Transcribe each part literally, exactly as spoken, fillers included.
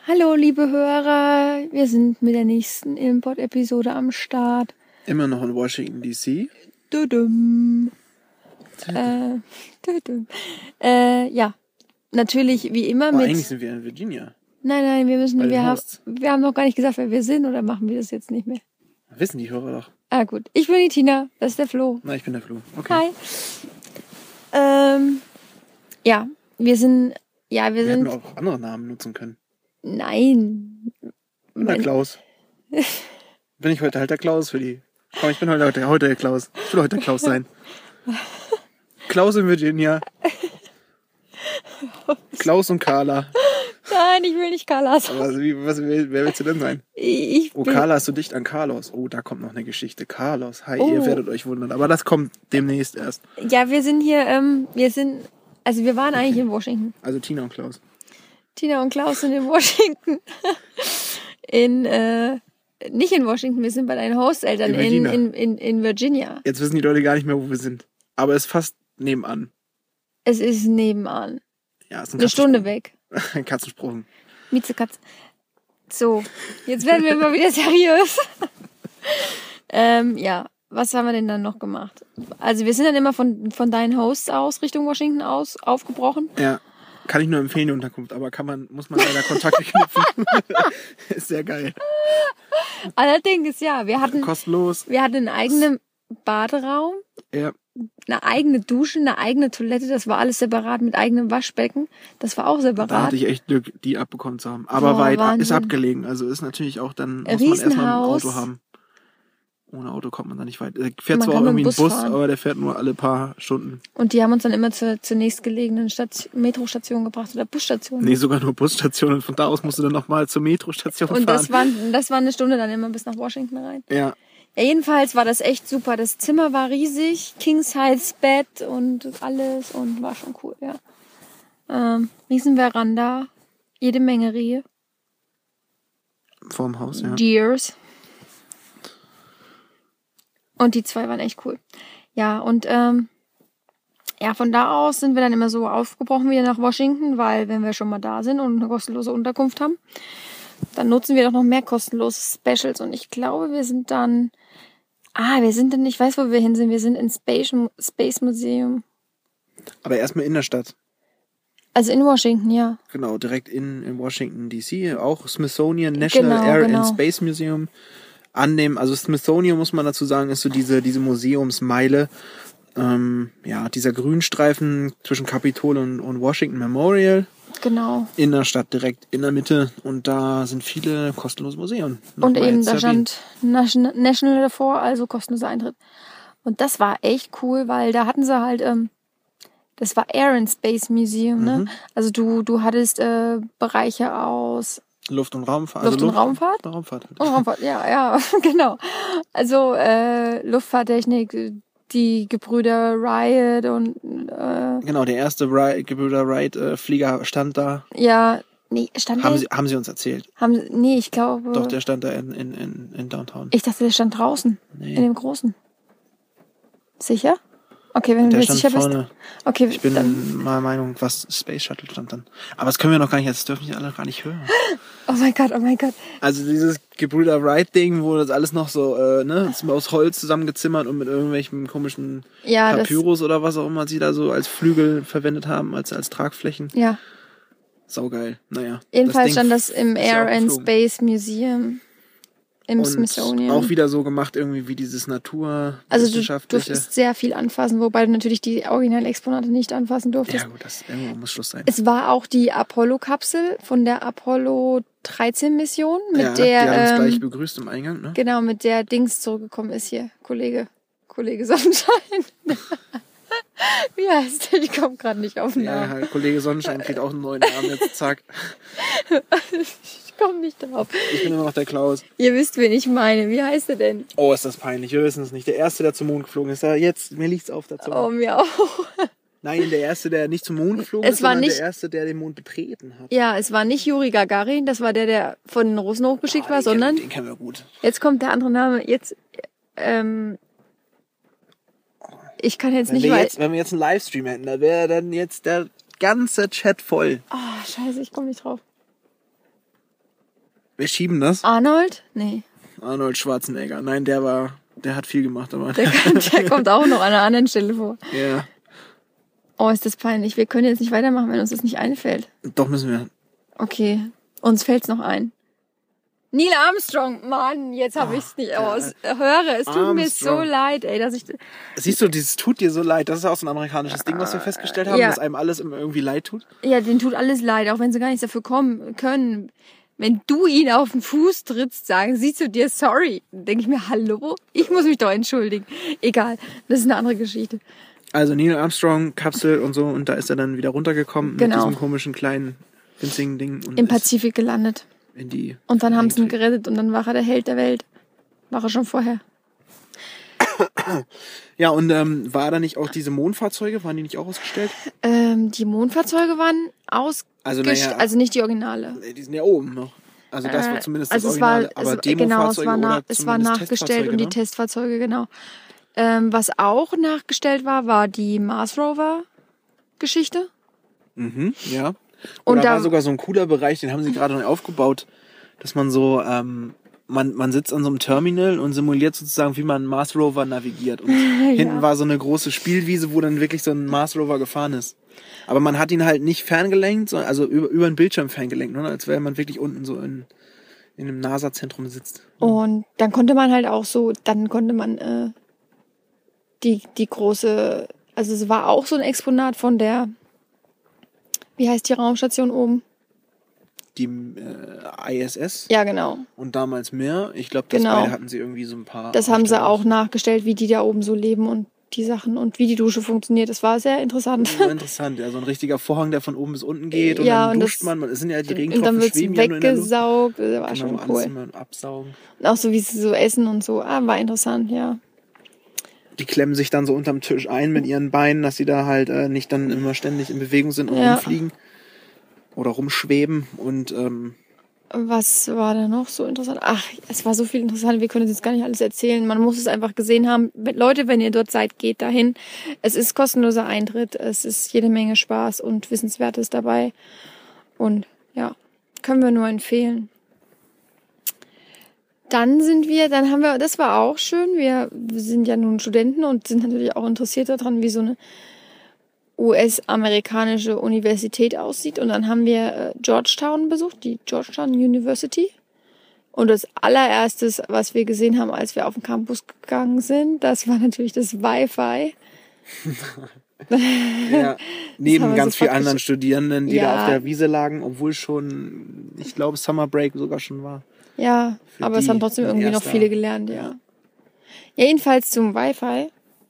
Hallo, liebe Hörer, wir sind mit der nächsten Import-Episode am Start. Immer noch in Washington, D C. Dudum. Äh, dudum. Äh, ja, natürlich wie immer Aber mit... eigentlich sind wir in Virginia. Nein, nein, wir müssen, Bei den wir haben, Hosts. wir haben noch gar nicht gesagt, wer wir sind, oder machen wir das jetzt nicht mehr? Wissen die Hörer doch. Ah, gut. Ich bin die Tina, das ist der Flo. Na, ich bin der Flo. Okay. Hi. Ähm, ja, wir sind, ja, wir Wir hätten sind, auch andere Namen nutzen können. nein. Ich bin der Mein- Klaus. Bin ich heute halt der Klaus für die... Komm, ich bin heute, heute, heute der Klaus. Ich will heute der Klaus sein. Klaus in Virginia. Klaus und Carla. Nein, ich will nicht Carla sein. Aber wie, was, wer wer willst du denn sein? Ich Oh, bin, Carla ist so dicht an Carlos. Oh, da kommt noch eine Geschichte. Carlos. Hi, Oh. ihr werdet euch wundern. Aber das kommt demnächst erst. ja, wir sind hier, ähm, wir sind, also wir waren eigentlich in Washington. Also Tina und Klaus. Tina und Klaus sind in Washington. In, äh, nicht in Washington, wir sind bei deinen Hosteltern In in, Virginia. in, in, in Virginia. Jetzt wissen die Leute gar nicht mehr, wo wir sind. Aber es ist fast nebenan. Es ist nebenan. Ja, es ist ein Eine Stunde Katzensprung. weg. Ein Katzensprung. Miezekatz. So, jetzt werden wir mal wieder seriös. ähm, ja, was haben wir denn dann noch gemacht? Also wir sind dann immer von, von deinen Hosts aus, Richtung Washington aus, aufgebrochen. Ja, kann ich nur empfehlen, die Unterkunft. Aber kann man, muss man leider Kontakte knüpfen. Ist sehr geil. Allerdings, ja, wir hatten, Kostenlos. wir hatten einen eigenen Baderaum, Ja, eine eigene Dusche, eine eigene Toilette, das war alles separat mit eigenem Waschbecken. Das war auch da separat. hatte ich echt Glück, die abbekommen zu haben. Aber Boah, weit, Wahnsinn. ist abgelegen. Also ist natürlich auch dann, Ein muss man erstmal ein Riesenhaus. Auto haben. Ohne Auto kommt man da nicht weit. Er fährt Man zwar kann auch mit dem irgendwie ein Bus Bus, fahren. aber der fährt nur alle paar Stunden. Und die haben uns dann immer zur, zur nächstgelegenen Station, Metrostation gebracht oder Busstation. Nee, sogar nur Busstationen. Von da aus musst du dann nochmal zur Metrostation Und fahren. das war, das war eine Stunde dann immer bis nach Washington rein. Ja, Ja, jedenfalls war das echt super. Das Zimmer war riesig, King-Size-Bett und alles und war schon cool, ja. Ähm, riesen Veranda, jede Menge Rehe, vorm Haus, ja. Deers. Und die zwei waren echt cool. Ja, und ähm, ja, von da aus sind wir dann immer so aufgebrochen wieder nach Washington, weil wenn wir schon mal da sind und eine kostenlose Unterkunft haben, dann nutzen wir doch noch mehr kostenlose Specials. Und ich glaube, wir sind dann, ah, wir sind dann, ich weiß, wo wir hin sind, wir sind in Space, Space Museum. Aber erstmal in der Stadt. Also in Washington, ja. Genau, direkt in, in Washington, D C. Auch Smithsonian National Genau, Air genau. and Space Museum. An dem, also Smithsonian, muss man dazu sagen, ist so diese, diese Museumsmeile. Ähm, ja, dieser Grünstreifen zwischen Capitol und, und Washington Memorial. Genau. In der Stadt, direkt in der Mitte. Und da sind viele kostenlose Museen. Und Nochmal eben, jetzt da erwähnt. stand National, National davor, also kostenloser Eintritt. Und das war echt cool, weil da hatten sie halt, ähm, das war Air and Space Museum, ne? Mhm. Also du, du hattest äh, Bereiche aus Luft- und Raumfahrt. Luft- und Raumfahrt? Raumfahrt. Oh, Raumfahrt, ja, ja, genau. Also äh, Luftfahrttechnik, die Gebrüder Wright und äh, Genau, der erste Wright, Gebrüder Wright äh, Flieger stand da. ja, nee, stand Haben der? sie, haben sie uns erzählt. Haben sie, nee, ich glaube. Doch, der stand da in, in, in, in Downtown. Ich dachte, der stand draußen, Nee. in dem großen. Sicher? Okay, wenn du Der dir stand sicher vorne. bist. Okay, Ich bin dann. meiner Meinung, was Space Shuttle stand dann. Aber das können wir noch gar nicht, das dürfen die alle gar nicht hören. Oh mein Gott, oh mein Gott. Also dieses Gebrüder Wright-Ding, wo das alles noch so, äh, ne, das ist aus Holz zusammengezimmert und mit irgendwelchen komischen Ja, das. Papyrus oder was auch immer sie da so als Flügel verwendet haben, als, als Tragflächen. Ja. Saugeil. Naja. Jedenfalls Ding stand das im ist ja Air auch and geflogen. Space Museum im Und Smithsonian. auch wieder so gemacht irgendwie wie dieses Also du Naturwissenschaftliche. durftest sehr viel anfassen, wobei du natürlich die Originalexponate nicht anfassen durftest. Ja gut, das irgendwo muss Schluss sein. Es war auch die Apollo-Kapsel von der Apollo dreizehn Mission, mit ja, der die haben uns ähm, gleich begrüßt im Eingang, ne? genau, mit der Dings zurückgekommen ist hier, Kollege, Kollege Sonnenschein. Wie heißt der? Ich komme gerade nicht auf den Ja, Namen. halt, Kollege Sonnenschein kriegt auch einen neuen Namen jetzt, zack. Ich komme nicht drauf. Ich bin immer noch der Klaus. Ihr wisst, wen ich meine. Wie heißt er denn? Oh, ist das peinlich, wir wissen es nicht. Der Erste, der zum Mond geflogen ist, da jetzt, mir liegt's auf dazu. Oh, mir auch. Nein, der Erste, der nicht zum Mond geflogen Es ist, war sondern nicht- der Erste, der den Mond betreten hat. Ja, es war nicht Juri Gagarin, das war der, der von den Russen hochgeschickt Oh, war, den sondern Kennen, den kennen wir gut. jetzt kommt der andere Name. Jetzt, ähm, ich kann jetzt Wenn nicht wir, mal... jetzt, wenn wir jetzt einen Livestream hätten, da wäre dann jetzt der ganze Chat voll. Oh, scheiße, ich komme nicht drauf. Wir schieben das. Arnold? Nee. Arnold Schwarzenegger. Nein, der war, der hat viel gemacht, aber. Der, der kommt auch noch an einer anderen Stelle vor. Ja. Oh, ist das peinlich. Wir können jetzt nicht weitermachen, wenn uns das nicht einfällt. Doch, müssen wir. Okay, uns fällt's noch ein. Neil Armstrong, Mann, jetzt habe ich's nicht aus. Höre, es tut mir so leid, ey, dass ich... Siehst du, dieses tut dir so leid, das ist auch so ein amerikanisches Ding, was wir festgestellt haben, Ja. dass einem alles immer irgendwie leid tut. Ja, denen tut alles leid, auch wenn sie gar nichts dafür kommen können. Wenn du ihn auf den Fuß trittst, sagen sie zu dir sorry. Dann denke ich mir, hallo? Ich muss mich doch entschuldigen. Egal, das ist eine andere Geschichte. Also Neil Armstrong, Kapsel und so, und da ist er dann wieder runtergekommen Genau. mit diesem komischen kleinen, winzigen Ding. Und Im ist Pazifik gelandet. in die Und dann haben sie ihn gerettet und dann war er der Held der Welt. War er schon vorher. Ja, und ähm, war da nicht auch diese Mondfahrzeuge, waren die nicht auch ausgestellt? Ähm, die Mondfahrzeuge waren ausgestellt, Also, also, naja, also nicht die Originale. Nee, die sind ja oben noch. Also das war Äh, zumindest also das es war, Originale, aber es, genau, es Demo-Fahrzeuge war, na, oder es war zumindest nachgestellt Testfahrzeuge, und die ne? Testfahrzeuge, genau. Ähm, was auch nachgestellt war, war die Mars Rover Geschichte. Mhm, ja. Und, Und da da- war sogar so ein cooler Bereich, den haben sie gerade neu aufgebaut, dass man so, ähm, man, man sitzt an so einem Terminal und simuliert sozusagen, wie man einen Mars Rover navigiert. Und hinten war so eine große Spielwiese, wo dann wirklich so ein Mars Rover gefahren ist. Aber man hat ihn halt nicht ferngelenkt, sondern also über, über den Bildschirm ferngelenkt, ne? Als wäre man wirklich unten so in, in einem NASA-Zentrum sitzt. Und dann konnte man halt auch so, dann konnte man äh, die, die große, also es war auch so ein Exponat von der, wie heißt die Raumstation oben? Die äh, I S S Ja, genau. und damals mehr. Ich glaube, das Genau. beide hatten sie irgendwie so ein paar. Das haben sie Ausstellungs- auch nachgestellt, wie die da oben so leben und die Sachen und wie die Dusche funktioniert. Das war sehr interessant. Ja, interessant, ja, so ein richtiger Vorhang, der von oben bis unten geht und Ja, dann und duscht das- man, man, es sind ja die Und dann Regentropfen wird's schweben ja nur in der Luft. weggesaugt. Das war Genau, schon alles cool. immer absaugen. Und auch so, wie sie so essen und so. Ah, war interessant, ja. Die klemmen sich dann so unterm Tisch ein mit ihren Beinen, dass sie da halt äh, nicht dann immer ständig in Bewegung sind und Ja. rumfliegen oder rumschweben und ähm, Was war da noch so interessant? Ach, es war so viel interessant. Wir können jetzt gar nicht alles erzählen. Man muss es einfach gesehen haben. Leute, wenn ihr dort seid, geht dahin. Es ist kostenloser Eintritt. Es ist jede Menge Spaß und Wissenswertes dabei. Und ja, können wir nur empfehlen. Dann sind wir, dann haben wir, das war auch schön. Wir sind ja nun Studenten und sind natürlich auch interessiert daran, wie so eine U S-amerikanische Universität aussieht. Und dann haben wir äh, Georgetown besucht, die Georgetown University. Und das allererstes, was wir gesehen haben, als wir auf den Campus gegangen sind, das war natürlich das Wi-Fi. ja, neben haben wir ganz so vielen praktisch- anderen Studierenden, die da Ja. auf der Wiese lagen, obwohl schon, ich glaube, Summer Break sogar schon war. Ja, Für aber es die haben trotzdem ein irgendwie noch erster- viele gelernt, ja. Ja, jedenfalls zum Wi-Fi.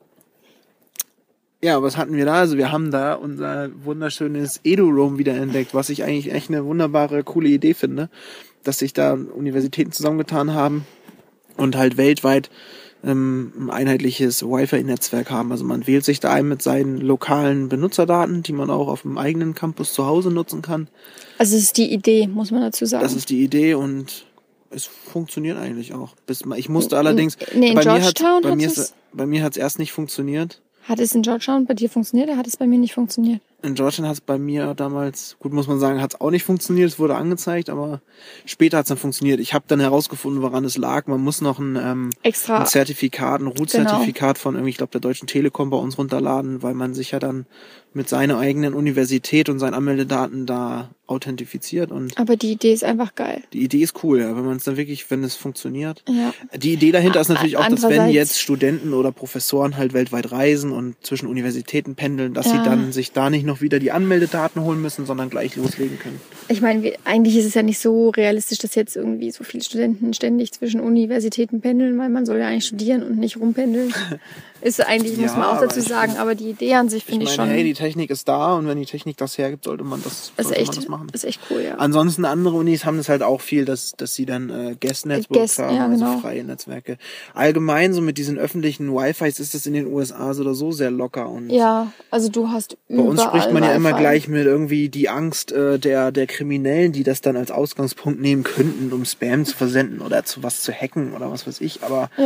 Ja, was hatten wir da? Also wir haben da unser wunderschönes EduRoam wieder entdeckt, was ich eigentlich echt eine wunderbare, coole Idee finde, dass sich da Universitäten zusammengetan haben und halt weltweit ähm, ein einheitliches Wi-Fi-Netzwerk haben. Also man wählt sich da ein mit seinen lokalen Benutzerdaten, die man auch auf dem eigenen Campus zu Hause nutzen kann. Also es ist die Idee, muss man dazu sagen. Das ist die Idee und es funktioniert eigentlich auch. Bis, ich musste allerdings... Nee, in bei mir hat, Georgetown bei hat mir es- ist, bei mir hat es erst nicht funktioniert. Hat es in Georgetown bei dir funktioniert oder hat es bei mir nicht funktioniert? In Georgetown hat es bei mir damals, gut muss man sagen, hat es auch nicht funktioniert, es wurde angezeigt, aber später hat es dann funktioniert. Ich habe dann herausgefunden, woran es lag. Man muss noch ein, ähm, Extra. ein Zertifikat, ein Root-Zertifikat von irgendwie, ich glaube, der Deutschen Telekom bei uns runterladen, weil man sich ja dann mit seiner eigenen Universität und seinen Anmeldedaten da authentifiziert. Und Aber die Idee ist einfach geil. die Idee ist cool, ja, wenn man es dann wirklich, wenn es funktioniert. Ja. Die Idee dahinter ist natürlich auch, dass wenn Andererseits- jetzt Studenten oder Professoren halt weltweit reisen und zwischen Universitäten pendeln, dass sie Ja. dann sich da nicht noch wieder die Anmeldedaten holen müssen, sondern gleich loslegen können. Ich meine, wir- eigentlich ist es ja nicht so realistisch, dass jetzt irgendwie so viele Studenten ständig zwischen Universitäten pendeln, weil man soll ja eigentlich studieren und nicht rumpendeln. Ist eigentlich, muss Ja, man auch aber dazu ich sagen, aber die Idee an sich Ich finde meine, ich schon, hey, die Technik ist da und wenn die Technik das hergibt, sollte man das, ist sollte echt, man das machen. ist echt cool, ja. Ansonsten andere Unis haben das halt auch viel, dass, dass sie dann äh, Guest Networks Guest, haben, ja, also genau. freie Netzwerke. Allgemein so mit diesen öffentlichen Wi-Fis ist das in den U S A so oder so sehr locker und Ja, also du hast bei überall uns spricht man ja immer Wi-Fi. gleich mit irgendwie die Angst äh, der, der Kriminellen, die das dann als Ausgangspunkt nehmen könnten, um Spam zu versenden oder zu was zu hacken oder was weiß ich. Aber Ja.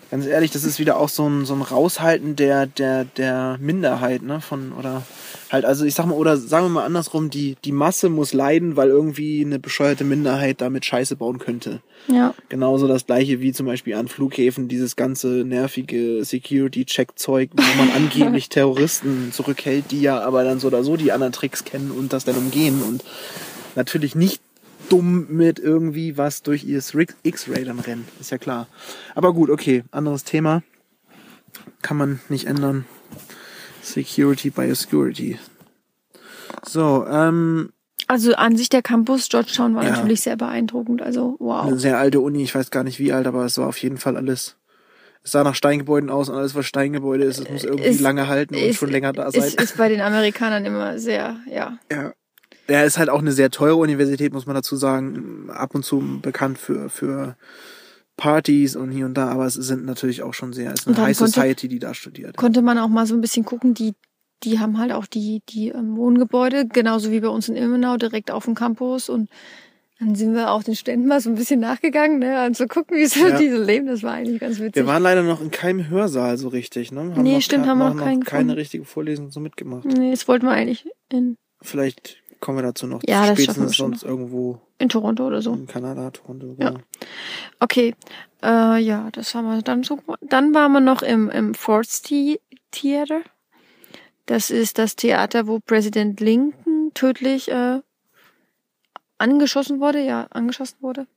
Ganz ehrlich, das ist wieder auch so ein, so ein Raushalten der, der, der Minderheit, ne, von, oder halt, also ich sag mal, oder sagen wir mal andersrum, die, die Masse muss leiden, weil irgendwie eine bescheuerte Minderheit damit Scheiße bauen könnte. Ja. Genauso das gleiche wie zum Beispiel an Flughäfen, dieses ganze nervige Security-Check-Zeug, wo man angeblich Terroristen zurückhält, die ja aber dann so oder so die anderen Tricks kennen und das dann umgehen und natürlich nicht dumm mit irgendwie was durch ihr X-Ray dann rennen. Ist ja klar. Aber gut, okay. Anderes Thema. Kann man nicht ändern. Security by Security. So, ähm... Also an sich der Campus Georgetown war ja. natürlich sehr beeindruckend. Also, wow. Eine sehr alte Uni. Ich weiß gar nicht wie alt, aber es war auf jeden Fall alles... Es sah nach Steingebäuden aus und alles, was Steingebäude ist, es muss irgendwie ist, lange halten und ist, schon länger da sein. Ist, ist bei den Amerikanern immer sehr, ja. Ja. Ja, ist halt auch eine sehr teure Universität, muss man dazu sagen. Ab und zu bekannt für, für Partys und hier und da, aber es sind natürlich auch schon sehr, es ist eine High konnte, Society, die da studiert. Konnte man auch mal so ein bisschen gucken, die, die haben halt auch die, die ähm, Wohngebäude, genauso wie bei uns in Ilmenau, direkt auf dem Campus, und dann sind wir auch den Studenten mal so ein bisschen nachgegangen, ne, und zu gucken, wie so ja. diese leben, das war eigentlich ganz witzig. Wir waren leider noch in keinem Hörsaal so richtig, ne? Haben nee, noch stimmt, ka- haben wir noch, noch keinen keine gefunden. richtige Vorlesung so mitgemacht. Nee, das wollten wir eigentlich in... Vielleicht kommen wir dazu noch. Ja, das schaffen wir spätestens schon sonst irgendwo in Toronto oder so. in Kanada, Toronto. Ja. Genau. Okay, äh, ja, das haben wir dann so. Dann waren wir noch im im Ford's Theater. Das ist das Theater, wo Präsident Lincoln tödlich äh, angeschossen wurde, ja, angeschossen wurde.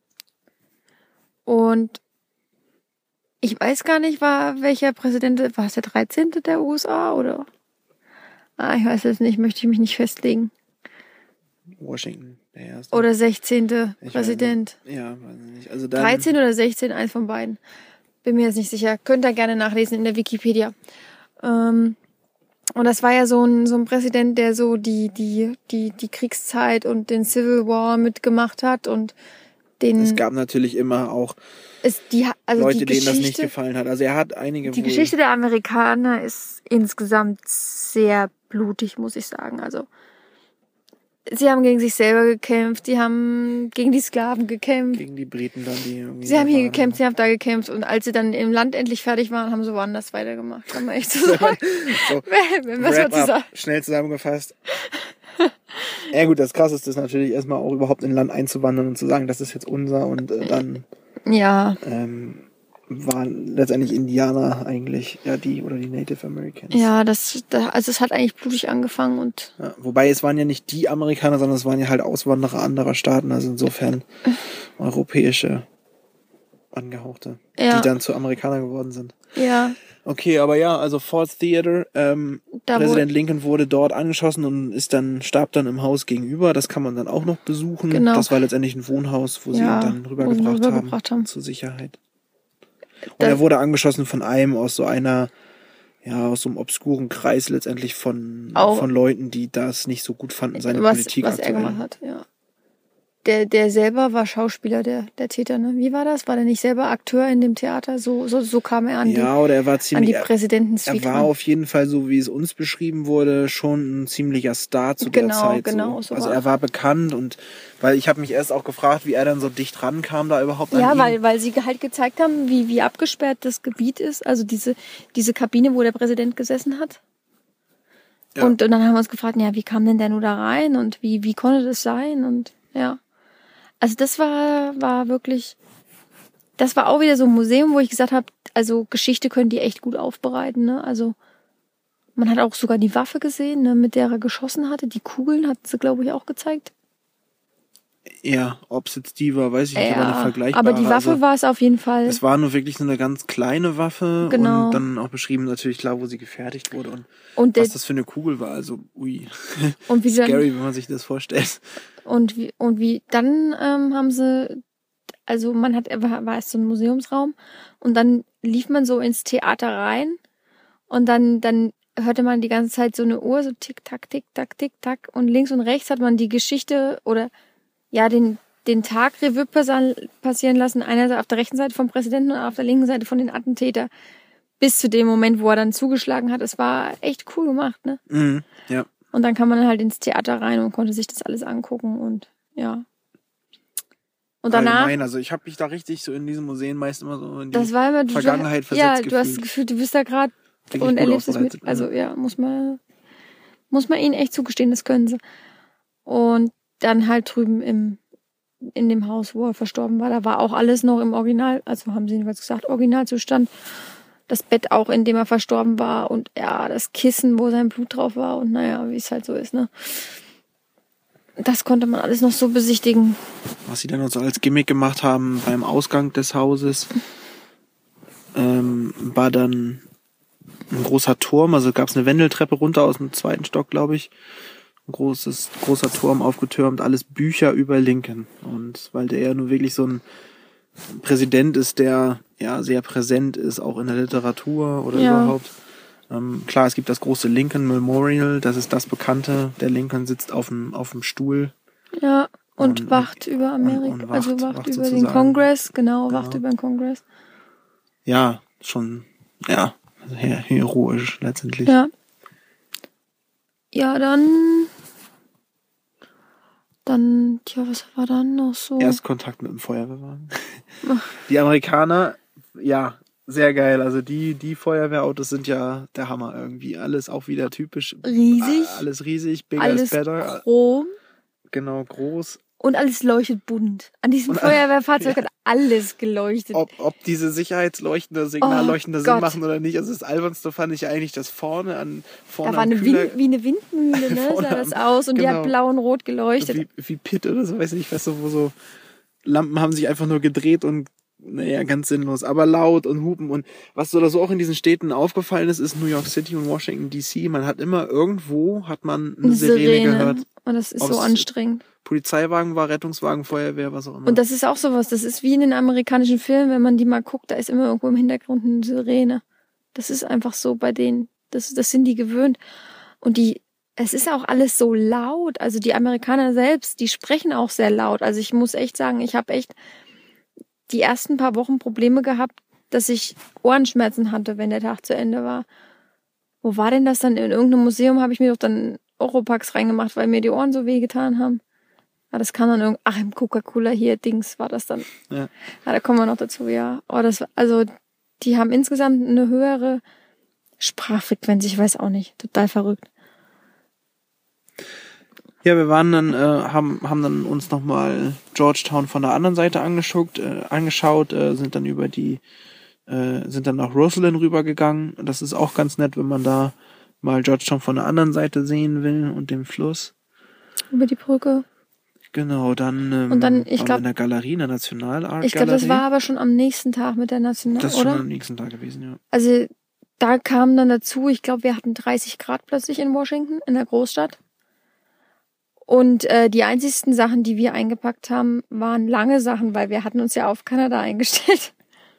Und ich weiß gar nicht, war welcher Präsident, war es der dreizehnte der U S A oder? Ah, ich weiß es nicht, möchte ich mich nicht festlegen. Washington, der erste. Oder sechzehnte Ich Präsident. Weiß nicht. Ja, weiß ich nicht. Also dann, dreizehn oder sechzehn, eins von beiden. Bin mir jetzt nicht sicher. Könnt ihr gerne nachlesen in der Wikipedia. Ähm, und das war ja so ein, so ein Präsident, der so die, die, die, die Kriegszeit und den Civil War mitgemacht hat und den... Es gab natürlich immer auch ist die, also Leute, die denen das nicht Geschichte, gefallen hat. Also er hat einige die wohl, Geschichte der Amerikaner ist insgesamt sehr blutig, muss ich sagen. Also, sie haben gegen sich selber gekämpft, sie haben gegen die Sklaven gekämpft. gegen die Briten dann, die irgendwie... Sie haben hier waren. gekämpft, sie haben da gekämpft, und als sie dann im Land endlich fertig waren, haben sie woanders weitergemacht. Kann man echt so sagen. So, Wenn was wrap man zu up, sagen. schnell zusammengefasst. Ja gut, das Krasseste ist natürlich erstmal auch überhaupt in ein Land einzuwandern und zu sagen, das ist jetzt unser, und äh, dann Ja, ähm, waren letztendlich Indianer eigentlich, ja, die oder die Native Americans. ja, das, da- also es hat eigentlich blutig angefangen und Ja, wobei es waren ja nicht die Amerikaner, sondern es waren ja halt Auswanderer anderer Staaten, also insofern europäische Angehauchte, Ja. die dann zu Amerikanern geworden sind. ja, Okay, aber ja, also Ford's Theater, ähm, Da Präsident Lincoln wurde dort angeschossen und ist dann, starb dann im Haus gegenüber. Das kann man dann auch noch besuchen. Genau. Das war letztendlich ein Wohnhaus, wo sie Ja, ihn dann wo sie ihn rübergebracht, rübergebracht haben, haben. zur Sicherheit. Und Das- er wurde angeschossen von einem aus so einer, ja, aus so einem obskuren Kreis letztendlich von, Auch- von Leuten, die das nicht so gut fanden, seine was, Politik was er aktuell. gemacht hat, ja. Der, der selber war Schauspieler, der, der Täter, ne? Wie war das? War der nicht selber Akteur in dem Theater? So, so, so kam er an Ja, oder er war die, an ziemlich, die er, Präsidentensuite er war ran. auf jeden Fall, so wie es uns beschrieben wurde, schon ein ziemlicher Star zu der Genau, Zeit. genau, so. so Also war er war bekannt, und weil ich habe mich erst auch gefragt, wie er dann so dicht rankam da überhaupt an Ja, ihn. weil, weil sie halt gezeigt haben, wie, wie abgesperrt das Gebiet ist. Also diese, diese Kabine, wo der Präsident gesessen hat. Ja. Und, und dann haben wir uns gefragt, ja, wie kam denn der nur da rein und wie, wie konnte das sein? Und ja. Also das war, war wirklich, das war auch wieder so ein Museum, wo ich gesagt habe, also Geschichte können die echt gut aufbereiten, ne? Also man hat auch sogar die Waffe gesehen, ne, mit der er geschossen hatte. Die Kugeln hat sie, glaube ich, auch gezeigt. Ja, ob es jetzt die war, weiß ich nicht, aber eine Ja, vergleichbare. aber die Waffe also, war es auf jeden Fall. es war nur wirklich so eine ganz kleine Waffe, Genau. und dann auch beschrieben natürlich klar, wo sie gefertigt wurde und Und, der, was das für eine Kugel war. Also, ui, und wie dann, scary, wenn man sich das vorstellt. Und wie, und wie, dann ähm, haben sie, also man hat, war, war es so ein Museumsraum, und dann lief man so ins Theater rein, und dann, dann hörte man die ganze Zeit so eine Uhr, so tick, tack, tick, tack, tick, tack, und links und rechts hat man die Geschichte oder, ja, den, den Tag Revue passieren lassen, einerseits auf der rechten Seite vom Präsidenten und auf der linken Seite von den Attentätern, bis zu dem Moment, wo er dann zugeschlagen hat. Es war echt cool gemacht, ne? Mhm, ja. Und dann kam man halt ins Theater rein und konnte sich das alles angucken und ja. Und danach, allgemein. Also ich habe mich da richtig so in diesen Museen meist immer so in die das war immer, du, Vergangenheit versetzt ja, gefühlt. du hast das Gefühl, du bist da gerade und erlebst es mit. Also ja, muss man, muss man ihnen echt zugestehen, das können sie. Und dann halt drüben im, in dem Haus, wo er verstorben war, da war auch alles noch im Original, also haben sie jedenfalls gesagt, Originalzustand. Das Bett auch, in dem er verstorben war und ja, das Kissen, wo sein Blut drauf war und naja, wie es halt so ist, ne. Das konnte man alles noch so besichtigen. Was sie dann noch so als Gimmick gemacht haben beim Ausgang des Hauses, ähm, war dann ein großer Turm, also gab es eine Wendeltreppe runter aus dem zweiten Stock, glaube ich. Ein großes, großer Turm aufgetürmt, alles Bücher über Lincoln. Und weil der ja nur wirklich so ein Präsident ist, der ja sehr präsent ist, auch in der Literatur oder ja. überhaupt. Ähm, klar, es gibt das große Lincoln Memorial, das ist das Bekannte. Der Lincoln sitzt auf dem, auf dem Stuhl. Ja, und, und wacht und, über Amerika, und, und wacht, also wacht, wacht über sozusagen. Den Kongress, genau, genau, wacht über den Kongress. Ja, schon, ja, her heroisch letztendlich. Ja. Ja, dann, dann, tja, was war dann noch so? Erstkontakt mit dem Feuerwehrwagen. Die Amerikaner, ja, sehr geil. Also die, die Feuerwehrautos sind ja der Hammer irgendwie. Alles auch wieder typisch. Riesig. Alles riesig, bigger alles is better. Chrom. Genau, groß. Und alles leuchtet bunt. An diesem und, Feuerwehrfahrzeug ja. hat alles geleuchtet. Ob, ob diese Sicherheitsleuchten oder Signalleuchten oh, Sinn machen oder nicht. Also das Albernste fand ich eigentlich, dass vorne an vorne da war eine Wind, wie eine Windmühle, ne? sah das aus. Und genau. Die hat blau und rot geleuchtet. Wie, wie Pitt oder so, weiß ich nicht, weißt du, wo so Lampen haben sich einfach nur gedreht und naja, ganz sinnlos, aber laut und hupen. Und was so oder so auch in diesen Städten aufgefallen ist, ist New York City und Washington D C. Man hat immer irgendwo, hat man eine, eine Sirene, Sirene gehört. Und das ist Ob's so anstrengend. Polizeiwagen war, Rettungswagen, Feuerwehr, was auch immer. Und das ist auch sowas, das ist wie in den amerikanischen Filmen, wenn man die mal guckt, da ist immer irgendwo im Hintergrund eine Sirene. Das ist einfach so bei denen. Das, das sind die gewöhnt. Und die, es ist auch alles so laut. Also die Amerikaner selbst, die sprechen auch sehr laut. Also ich muss echt sagen, ich habe echt die ersten paar Wochen Probleme gehabt, dass ich Ohrenschmerzen hatte, wenn der Tag zu Ende war. Wo war denn das dann? In irgendeinem Museum habe ich mir doch dann Oropax reingemacht, weil mir die Ohren so wehgetan haben. Ja, das kam dann irgendwie, ach, im Coca-Cola hier, Dings, war das dann. Ja. Ja, da kommen wir noch dazu, ja. Oh, das war, also, die haben insgesamt eine höhere Sprachfrequenz, ich weiß auch nicht. Total verrückt. Ja, wir waren dann, äh, haben, haben dann uns nochmal Georgetown von der anderen Seite angeschaut, äh, angeschaut, äh, sind dann über die, äh, sind dann nach Roslyn rübergegangen. Das ist auch ganz nett, wenn man da mal Georgetown von der anderen Seite sehen will und den Fluss. Über die Brücke. Genau, dann, ähm, und dann ich waren glaub, wir in der Galerie, in der Nationalart Ich glaube, das war aber schon am nächsten Tag mit der National, Das ist oder? schon am nächsten Tag gewesen, ja. Also, da kam dann dazu, ich glaube, wir hatten dreißig Grad plötzlich in Washington, in der Großstadt. Und äh, die einzigsten Sachen, die wir eingepackt haben, waren lange Sachen, weil wir hatten uns ja auf Kanada eingestellt.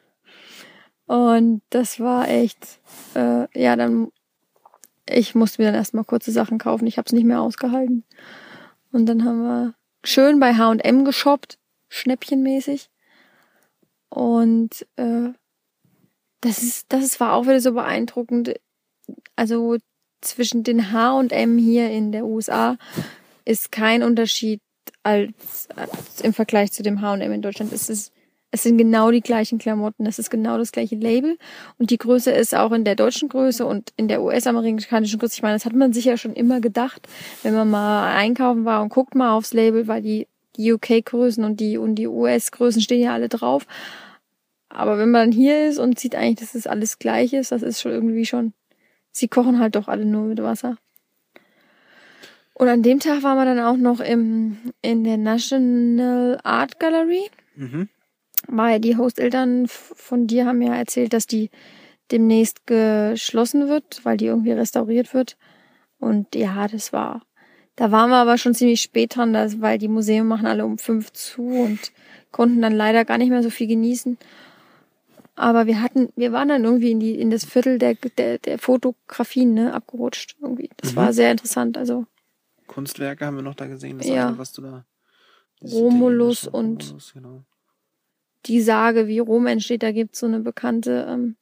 Und das war echt, äh, ja, dann, ich musste mir dann erstmal kurze Sachen kaufen. Ich habe es nicht mehr ausgehalten. Und dann haben wir schön bei H und M geshoppt, schnäppchenmäßig. Und äh, das ist, das war auch wieder so beeindruckend. Also zwischen den H und M hier in der U S A ist kein Unterschied als, als im Vergleich zu dem H und M in Deutschland. Es ist, es sind genau die gleichen Klamotten, es ist genau das gleiche Label und die Größe ist auch in der deutschen Größe und in der U S-amerikanischen Größe. Ich meine, das hat man sich ja schon immer gedacht, wenn man mal einkaufen war und guckt mal aufs Label, weil die, die U K-Größen und die, und die U S-Größen stehen ja alle drauf. Aber wenn man hier ist und sieht eigentlich, dass es alles gleich ist, das ist schon irgendwie schon, sie kochen halt doch alle nur mit Wasser. Und an dem Tag waren wir dann auch noch im, in der National Art Gallery. Mhm. Weil die Hosteltern von dir haben ja erzählt, dass die demnächst geschlossen wird, weil die irgendwie restauriert wird. Und ja, das war, da waren wir aber schon ziemlich spät dran, weil die Museen machen alle um fünf zu und konnten dann leider gar nicht mehr so viel genießen. Aber wir hatten, wir waren dann irgendwie in die, in das Viertel der, der, der Fotografien, ne, abgerutscht irgendwie. Das mhm. war sehr interessant, also. Kunstwerke haben wir noch da gesehen, das ja. andere, was du da. Romulus und Romulus, genau. Die Sage, wie Rom entsteht, da gibt's so eine bekannte ähm,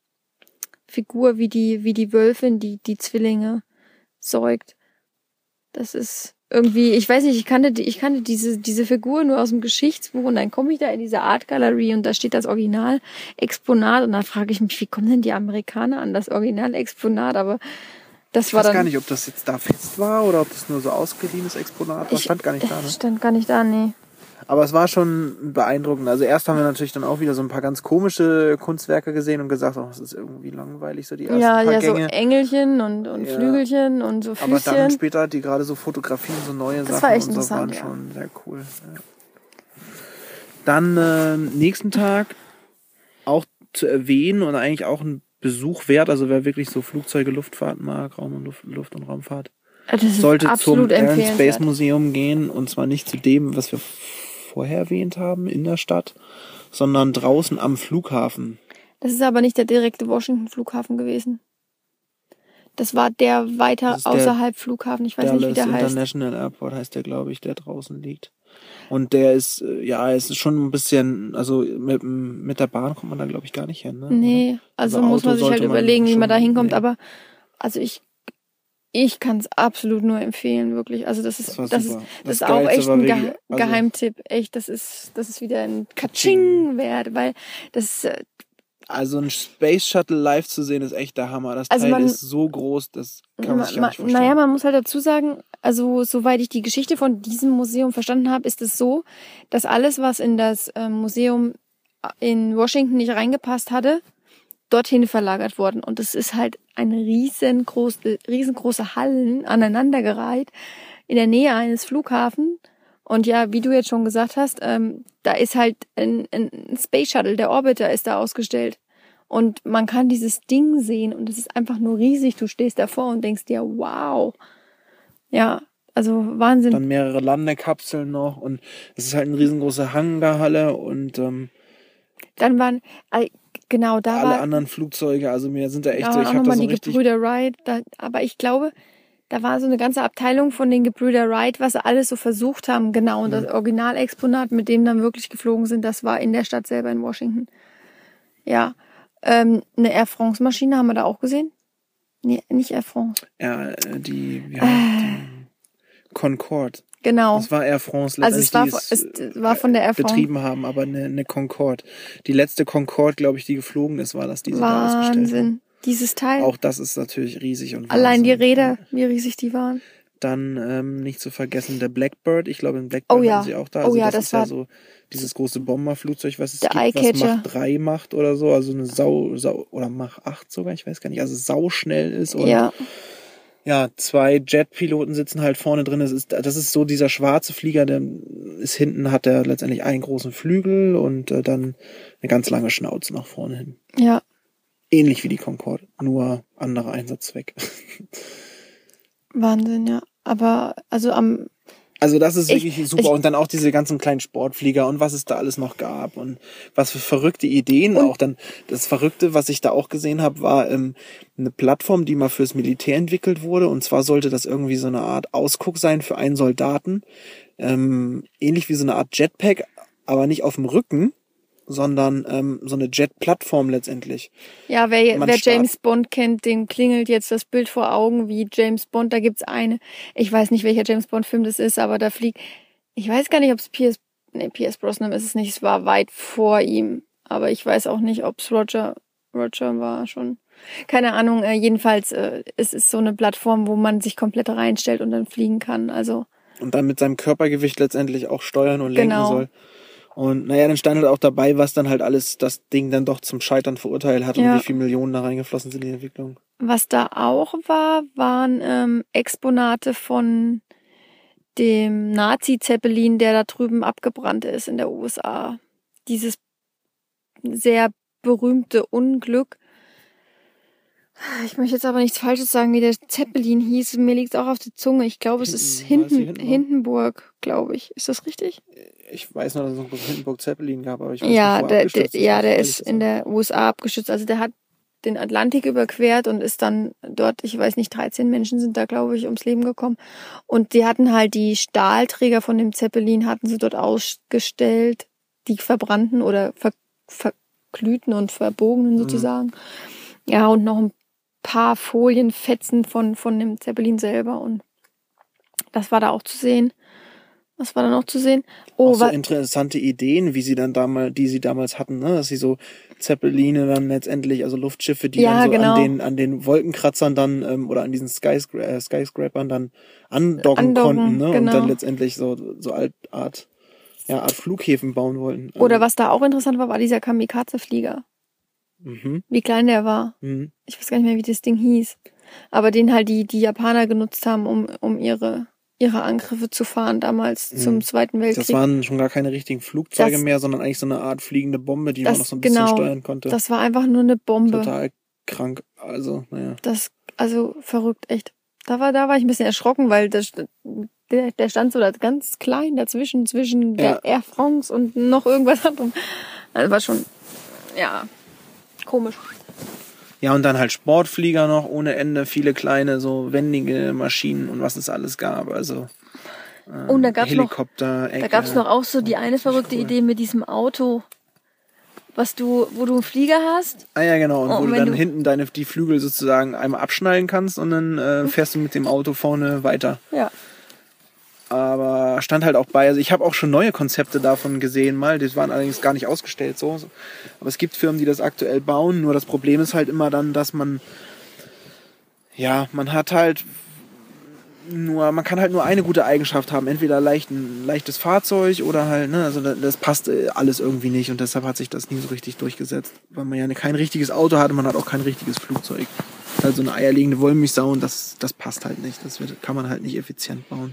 Figur, wie die, wie die Wölfin, die die Zwillinge säugt. Das ist, irgendwie, ich weiß nicht, ich kannte, die- ich kannte diese, diese Figur nur aus dem Geschichtsbuch und dann komme ich da in diese Art Gallery und da steht das Original-Exponat und dann frage ich mich, wie kommen denn die Amerikaner an das Original-Exponat? Aber das Ich war weiß dann. gar nicht, ob das jetzt da fest war oder ob das nur so ausgeliehenes Exponat war. Ich, Stand gar nicht da, ne? Stand gar nicht da, nee. Aber es war schon beeindruckend. Also erst haben wir natürlich dann auch wieder so ein paar ganz komische Kunstwerke gesehen und gesagt, oh, das ist irgendwie langweilig, so die ersten Ja, paar ja, so Gänge. Engelchen und, und Ja. Flügelchen und so Aber dann Füßchen. später die gerade so Fotografien, so neue Das Sachen war echt und so waren interessant, ja. schon sehr cool. Ja. Dann äh, nächsten Tag auch zu erwähnen und eigentlich auch ein Besuch wert, also wer wirklich so Flugzeuge, Luftfahrt mag, Raum und Luft, Luft und Raumfahrt, Das ist sollte zum absolut Air and Space empfehlenswert. Museum gehen und zwar nicht zu dem, was wir vorher erwähnt haben in der Stadt, sondern draußen am Flughafen. Das ist aber nicht der direkte Washington-Flughafen gewesen. Das war der weiter Das ist der außerhalb Flughafen. Ich weiß Dallas nicht, wie der heißt. International Airport heißt der, glaube ich, der draußen liegt. Und der ist, äh, ja, es ist schon ein bisschen, also mit, mit der Bahn kommt man da, glaube ich, gar nicht hin. Ne? Nee, also, Also muss man Auto sich halt sollte man überlegen, wie man schon da hinkommt. nehmen. Aber also ich, ich kann es absolut nur empfehlen, wirklich. Also das ist, Das war das ist, super. das Das ist auch Geilste echt war ein wirklich, Ge also- Geheimtipp. Echt, das ist, das ist wieder ein Katsching wert, weil das, äh, Also ein Space Shuttle live zu sehen, ist echt der Hammer. Das Also Teil man- ist so groß, das kann man sich gar Ma- nicht vorstellen. Naja, man muss halt dazu sagen, also soweit ich die Geschichte von diesem Museum verstanden habe, ist es so, dass alles, was in das ähm, Museum in Washington nicht reingepasst hatte, dorthin verlagert worden. Und es ist halt eine riesengroße, riesengroße Hallen aneinandergereiht in der Nähe eines Flughafens. Und ja, wie du jetzt schon gesagt hast, ähm, da ist halt ein, ein Space Shuttle, der Orbiter ist da ausgestellt. Und man kann dieses Ding sehen und es ist einfach nur riesig. Du stehst davor und denkst dir, wow. Ja, also Wahnsinn. Dann mehrere Landekapseln noch und es ist halt eine riesengroße Hangarhalle und ähm, Dann waren, äh, genau, da alle war anderen Flugzeuge, also mir sind da echt da so, waren ich auch habe da nochmal so die richtig, Gebrüder Wright. Da, aber ich glaube, da war so eine ganze Abteilung von den Gebrüder Wright, was sie alles so versucht haben. Genau, und das Originalexponat, mit dem dann wirklich geflogen sind, das war in der Stadt selber in Washington. Ja, ähm, eine Air France Maschine haben wir da auch gesehen. Nee, nicht Air France. ja, äh, die, wie heißt die? Concorde. Genau. Das war Air France Also es letztendlich, war, die es war von der Air France. betrieben haben, aber eine, eine Concorde. Die letzte Concorde, glaube ich, die geflogen ist, war das, die sie da ausgestellt haben. Wahnsinn. Dieses Teil. Auch das ist natürlich riesig und Allein die Wahnsinn. Räder, wie riesig die waren. Dann ähm, nicht zu vergessen der Blackbird. Ich glaube, in Blackbird Oh ja. hatten sie auch da. Oh Also ja, das, das ist ja war- so dieses große Bomberflugzeug, was es Der gibt, was Eyecatcher. Mach drei macht oder so. Also eine Sau, Sau oder Mach acht sogar, ich weiß gar nicht. Also sauschnell ist und Ja. ja, zwei Jetpiloten sitzen halt vorne drin. Das ist, das ist so dieser schwarze Flieger, der ist hinten, hat er letztendlich einen großen Flügel und äh, dann eine ganz lange Schnauze nach vorne hin. Ja. Ähnlich wie die Concorde, nur anderer Einsatzzweck. Wahnsinn, ja. Aber also am Also das ist Ich- wirklich super. ich- Und dann auch diese ganzen kleinen Sportflieger und was es da alles noch gab und was für verrückte Ideen Und- auch. Dann das Verrückte, was ich da auch gesehen habe, war ähm, eine Plattform, die mal fürs Militär entwickelt wurde. Und zwar sollte das irgendwie so eine Art Ausguck sein für einen Soldaten. Ähm, ähnlich wie so eine Art Jetpack, aber nicht auf dem Rücken, sondern ähm, so eine Jet-Plattform letztendlich. Ja, wer, Man wer starrt- James Bond kennt, dem klingelt jetzt das Bild vor Augen, wie James Bond, da gibt's eine, ich weiß nicht, welcher James Bond Film das ist, aber da fliegt, ich weiß gar nicht, ob es Pierce, nee, Pierce Brosnan ist es nicht, es war weit vor ihm, aber ich weiß auch nicht, ob es Roger, Roger war schon, keine Ahnung, äh, jedenfalls, äh, es ist so eine Plattform, wo man sich komplett reinstellt und dann fliegen kann, also, Und dann mit seinem Körpergewicht letztendlich auch steuern und lenken Genau. soll. Und naja, dann stand halt auch dabei, was dann halt alles das Ding dann doch zum Scheitern verurteilt hat Ja. und wie viele Millionen da reingeflossen sind in die Entwicklung. was da auch war, waren ähm, Exponate von dem Nazi-Zeppelin, der da drüben abgebrannt ist in der U S A. Dieses sehr berühmte Unglück. Ich möchte jetzt aber nichts Falsches sagen, wie der Zeppelin hieß. Mir liegt es auch auf der Zunge. Ich glaube, es ist Hinten- war es die Hinten, Hindenburg? Hindenburg, glaube ich. Ist das richtig? Ich weiß noch, dass es noch einen Hindenburg Zeppelin gab, aber ich weiß Ja, nicht, wo er der, der, abgestürzt ist, ja, muss ich der ehrlich ist in sagen. der U S A abgestürzt. Also der hat den Atlantik überquert und ist dann dort, ich weiß nicht, dreizehn Menschen sind da, glaube ich, ums Leben gekommen. Und die hatten halt die Stahlträger von dem Zeppelin, hatten sie dort ausgestellt, die verbrannten oder ver, verglühten und verbogenen sozusagen. Ja, und noch ein paar Folienfetzen von, von dem Zeppelin selber. Und Das war da auch zu sehen. Was war da noch zu sehen? Oh, auch so interessante Ideen, wie sie dann damals, die sie damals hatten, ne? Dass sie so Zeppeline dann letztendlich, also Luftschiffe, die ja, dann so genau. an den an den Wolkenkratzern dann ähm, oder an diesen Skyscra- äh, Skyscrapern dann andocken, andocken konnten, ne? Genau. Und dann letztendlich so so Art ja Art Flughäfen bauen wollten. Also oder was da auch interessant war, war dieser Kamikaze-Flieger. Mhm. Wie klein der war. Mhm. Ich weiß gar nicht mehr, wie das Ding hieß. Aber den halt die die Japaner genutzt haben, um um ihre ihre Angriffe zu fahren, damals mhm. zum Zweiten Weltkrieg. Das waren schon gar keine richtigen Flugzeuge das, mehr, sondern eigentlich so eine Art fliegende Bombe, die das, man noch so ein bisschen genau, steuern konnte. Das war einfach nur eine Bombe. Total krank, also, naja. Das, also verrückt, echt. Da war, da war ich ein bisschen erschrocken, weil das, der, der stand so da ganz klein dazwischen, zwischen der ja. Air France und noch irgendwas anderem. Also war schon, ja, komisch. Ja, und dann halt Sportflieger noch ohne Ende, viele kleine, so wendige Maschinen und was es alles gab. Also äh, und da gab's Helikopter, noch, Ecke, da gab's noch auch so die eine verrückte cool. Idee mit diesem Auto, was du, wo du einen Flieger hast. Ah ja, genau, und, und wo du dann du hinten deine die Flügel sozusagen einmal abschneiden kannst und dann äh, fährst du mit dem Auto vorne weiter. Ja. Aber stand halt auch bei, also ich habe auch schon neue Konzepte davon gesehen mal, die waren allerdings gar nicht ausgestellt so. Aber es gibt Firmen, die das aktuell bauen, nur das Problem ist halt immer dann, dass man, ja, man hat halt nur, man kann halt nur eine gute Eigenschaft haben, entweder leicht, ein leichtes Fahrzeug oder halt, ne, also das passt alles irgendwie nicht und deshalb hat sich das nie so richtig durchgesetzt, weil man ja kein richtiges Auto hat und man hat auch kein richtiges Flugzeug. Also eine eierlegende Wollmilchsau und das, das passt halt nicht, das wird, kann man halt nicht effizient bauen.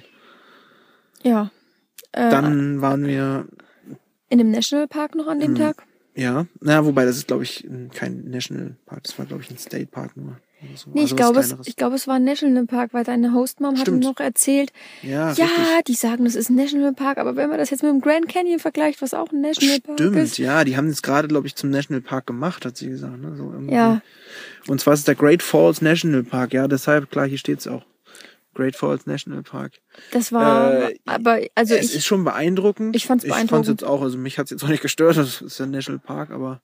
Ja. Äh, Dann waren wir in dem Nationalpark noch an dem ähm, Tag. Ja, na, wobei das ist, glaube ich, kein Nationalpark, das war, glaube ich, ein State Park nur. So. Nee, also ich glaube, es, ich glaube, es war ein Nationalpark, weil deine Hostmom hat noch erzählt, ja, ja richtig. Die sagen, das ist ein Nationalpark, aber wenn man das jetzt mit dem Grand Canyon vergleicht, was auch ein Nationalpark Stimmt, ist. Stimmt, ja, die haben es gerade, glaube ich, zum Nationalpark gemacht, hat sie gesagt. Ne? So irgendwie. Ja. Und zwar ist es der Great Falls National Park, ja, deshalb, klar, hier steht es auch. Great Falls National Park. Das war, äh, aber, also es ich. ist schon beeindruckend. Ich fand's beeindruckend. Ich fand's jetzt auch, also mich hat's jetzt auch nicht gestört, das ist ja ein National Park, aber.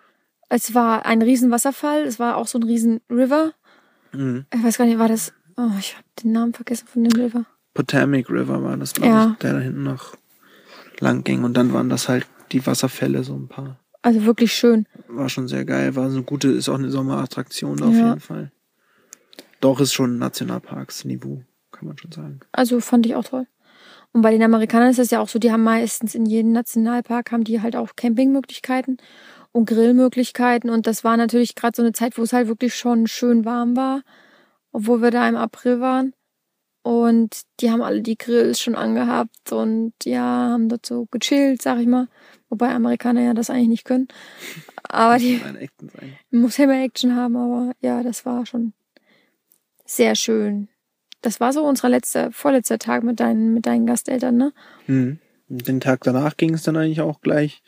Es war ein riesen Wasserfall, es war auch so ein riesen River. Mhm. Ich weiß gar nicht, war das, oh, ich habe den Namen vergessen von dem River. Potomac River war das, glaube ja. ich, der da hinten noch lang ging und dann waren das halt die Wasserfälle, so ein paar. Also wirklich schön. War schon sehr geil, war so eine gute, ist auch eine Sommerattraktion auf ja. jeden Fall. Doch, ist schon Nationalparksniveau, kann man schon sagen. Also fand ich auch toll. Und bei den Amerikanern ist das ja auch so, die haben meistens in jedem Nationalpark haben die halt auch Campingmöglichkeiten und Grillmöglichkeiten. Und das war natürlich gerade so eine Zeit, wo es halt wirklich schon schön warm war, obwohl wir da im April waren. Und die haben alle die Grills schon angehabt und ja, haben dort so gechillt, sag ich mal. Wobei Amerikaner ja das eigentlich nicht können. Aber muss die Action sein. muss ja mehr Action haben, aber ja, das war schon sehr schön. Das war so unser letzter, vorletzter Tag mit deinen, mit deinen Gasteltern, ne? Hm. Den Tag danach ging es dann eigentlich auch gleich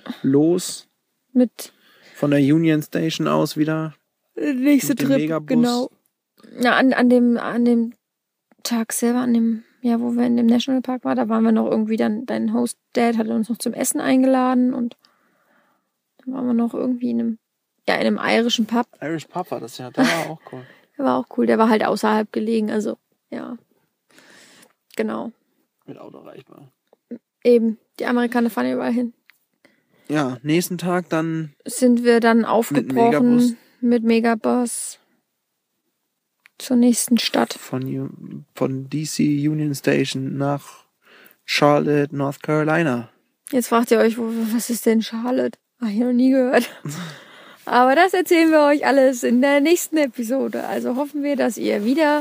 los. Mit von der Union Station aus wieder. Nächste Trip, Megabus. Genau. Ja, an, an dem, an dem Tag selber, an dem, ja, wo wir in dem Nationalpark waren, da waren wir noch irgendwie dann, dein Host Dad hat uns noch zum Essen eingeladen und dann waren wir noch irgendwie in einem, ja, in einem irischen Pub. Irish Pub war das ja, der war auch cool. Der war auch cool, der war halt außerhalb gelegen, also, ja. Genau. Mit Auto erreichbar. Eben, die Amerikaner fahren überall hin. Ja, nächsten Tag dann sind wir dann aufgebrochen mit Megabus, mit Megabus zur nächsten Stadt. Von, von D C Union Station nach Charlotte, North Carolina. Jetzt fragt ihr euch, was ist denn Charlotte? Hab ich noch nie gehört. Aber das erzählen wir euch alles in der nächsten Episode. Also hoffen wir, dass ihr wieder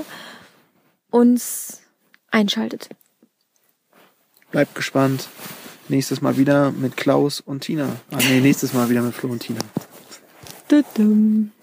uns einschaltet. Bleibt gespannt. Nächstes Mal wieder mit Klaus und Tina. Ah nee, nächstes Mal wieder mit Flo und Tina. Tudum.